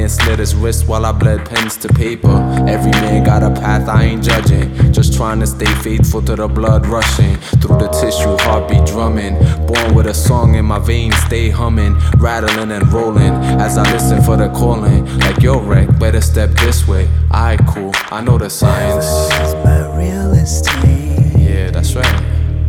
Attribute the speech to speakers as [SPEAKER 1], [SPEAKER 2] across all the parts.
[SPEAKER 1] slit his wrist while I bled pens to paper. Every man got a path, I ain't judging. Just trying to stay faithful to the blood rushing through the tissue, heartbeat drumming. Born with a song in my veins, stay humming, rattling and rolling as I listen for the calling. Like, yo, wreck, better step this way. Aight, cool, I know the signs.
[SPEAKER 2] Heaven is my real estate.
[SPEAKER 1] Yeah, that's right.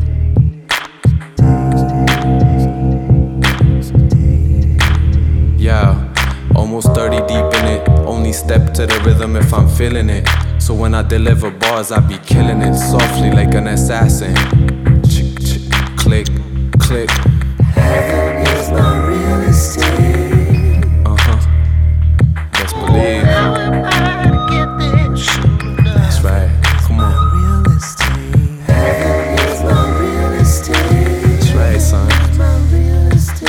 [SPEAKER 1] Yeah, almost 30 deep in it. Only step to the rhythm if I'm feeling it. So when I deliver bars, I be killing it softly like an assassin. Chick, chick, click, click.
[SPEAKER 2] Heaven is my real estate.
[SPEAKER 1] Best believe. That's right. Come on.
[SPEAKER 2] Real estate. Heaven is my real estate.
[SPEAKER 1] That's right, son.
[SPEAKER 2] My real estate.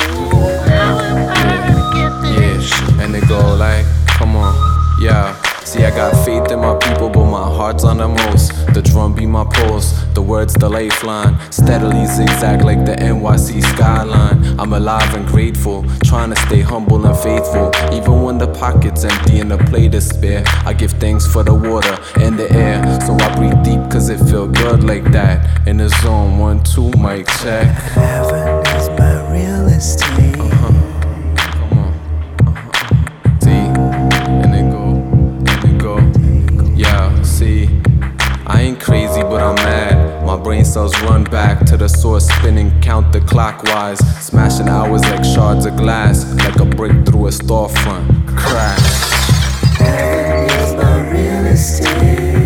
[SPEAKER 1] Yeah, and it go like, come on, yeah. See, I got faith in my people, but my heart's on the most. The drum be my pulse, the words the lifeline. Steadily zigzag like the NYC skyline. I'm alive and grateful, trying to stay humble and faithful. Even when the pocket's empty and the plate is spare, I give thanks for the water and the air. So I breathe deep cause it feel good like that. In the zone, 1, 2, mic check.
[SPEAKER 2] Heaven is my real estate.
[SPEAKER 1] I ain't crazy, but I'm mad. My brain cells run back to the source, spinning counterclockwise, smashing hours like shards of glass, like a brick through a storefront. Crash.
[SPEAKER 2] Heaven is my real estate.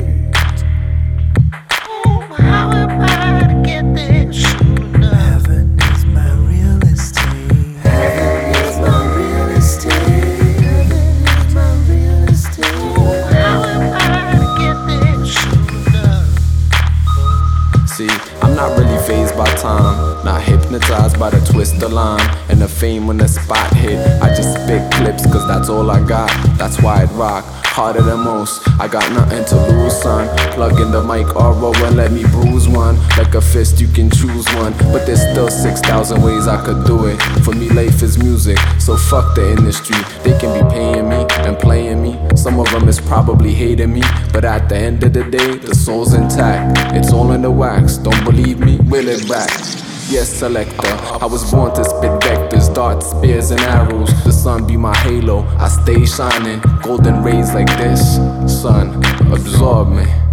[SPEAKER 3] How am I to get there soon enough?
[SPEAKER 2] Heaven is my real estate. Heaven is my real estate. Heaven is my real estate.
[SPEAKER 3] How am I to get there soon enough?
[SPEAKER 1] See, I'm not really fazed by time, not hypnotized by the twist of line and the fame when the spot hit. I just spit clips cause that's all I got. That's why it rock harder than most. I got nothing to lose, son. Plug in the mic RO and let me bruise one. Like a fist, you can choose one, but there's still 6,000 ways I could do it. For me, life is music, so fuck the industry. They can be paying me and playing me. Some of them is probably hating me, but at the end of the day, the soul's intact. It's all in the wax. Don't believe me? Will it back? Yes, selector. I was born to spit vectors, darts, spears, and arrows. The sun be my halo. I stay shining. Golden rays like this. Sun, absorb me.